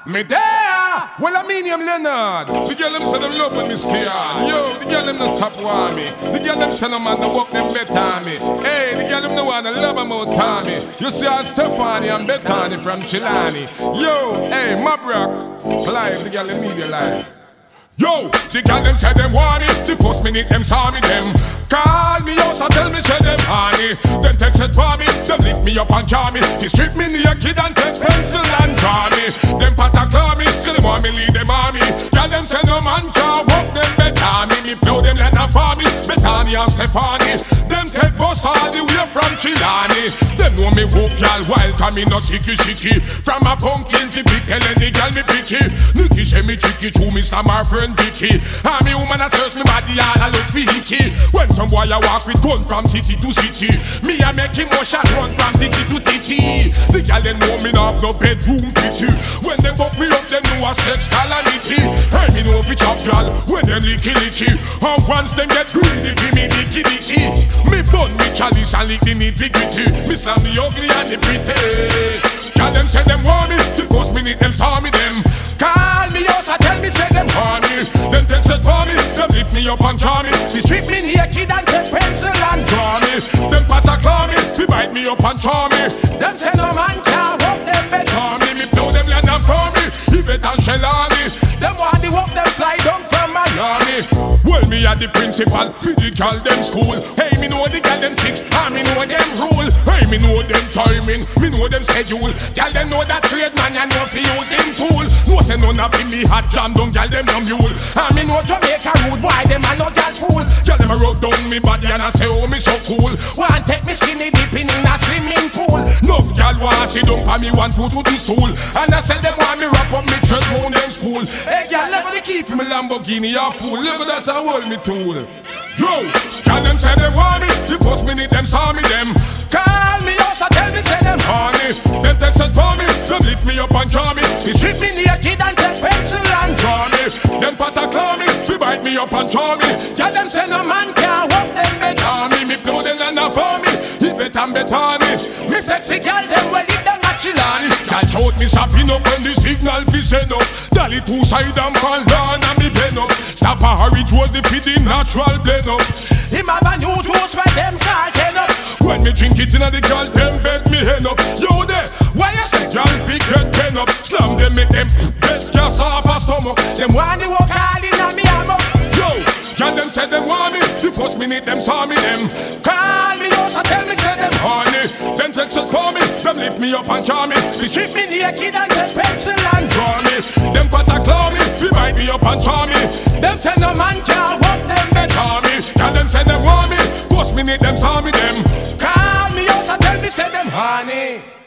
Me there. Well, I mean him Leonard. The girl them say them love when me scared. Yo, the girl them no stop want me. The girl them say no man no walk them better me. Hey, the girl them no wanna love them out Tommy. You see how Stephanie and Bethany from Chilani. Yo, hey, Mabrock, Clive, the girl them need your life. Yo, the girl them say them want it. The first minute them saw me them call me out and tell me say them honey. Them text it for me, them lift me up and draw me. They strip me naked and take pencil and draw me. Them pata claw me, so they want me lead them army. Girl them say no man can walk them better me. Me blow them like a for me, Bethany and Stephanie. Them take bus all the way from Chilani. Them know me walk y'all wild, cause me no sicky. From a pumpkin to pick, tell any girl me picky. Nicky say me tricky, to Mr. my friend Vicky. And me woman a search me body and I look for hickey. When some boy a walk with gun from city to city, me a make him motion run from city to titty. The girl they know me not have no bedroom pity. When they buck me up, them know a sex calamity. Hey, me know fi chop girl when them licky. And once them get greedy fi me dicky. Me bun me chalice and lick the nitty-gritty. Me slam the ugly and the pretty. Girl them say them want me, the first minute them saw me them call me out and tell me say them want me. Them text it for me, them lift me up and draw me. They strip me naked and take pencil and draw me. Them pata claw me, they bite me up and draw me. Them say no man can walk them better me. Me blow them land and for me, Yvette and Shelani. Them want the walk them fly down from Miami. Well me a the principal, physical them school. Hey me know the girl them tricks, and me know them rule. Hey me know them timing, me know them schedule. Girl them know that trade man and know fi use him tool. No say none of me hot jam down, girl them no mule. And me know Jamaica rude boy, them a no girl fool. Girl them a rub down me body and I say oh me so cool. Want take me skinny dipping in a swimming pool. Nuff girl want sit down for me want to the stool. And I said them want me wrap up me chest round them school. Hey girl, never the key for me Lamborghini a fool. Look at that I hold me tool. Yo, girl them say them want me. The first minute them saw me them call me out and tell me say them honey. Them text it for me, them lift me up and draw me. They strip me naked and take pencil and draw me. Them pata claw me, they bite me up and draw me. Girl them say no man can walk them better me. Me blow them land for me, Yvette and Bethany. Me sexy girl them well if them a Chilani. Girl shout me sapping up when the signal fi send up. Dolly two side and fall down and me bend up. Stop a hurry towards the feeding natural blend up. Him have a new juice where them call ten up. When me drink it inna the girl them bed me hand up. Yo there, why you say girl fi get ten up? Slam them make them best gas off a stomach. Them want the walk all inna me hammock. Yo, girl them say them want me. The first minute them saw me them call me out and tell me say them honey. Them text it for me, them lift me up and draw me. They strip me naked and take pencil and draw me. Them pata claw me, they bite me up and draw me. Them say no man can walk them better me. Girl them say them want me. First minute them saw me them call me out and tell me say them honey.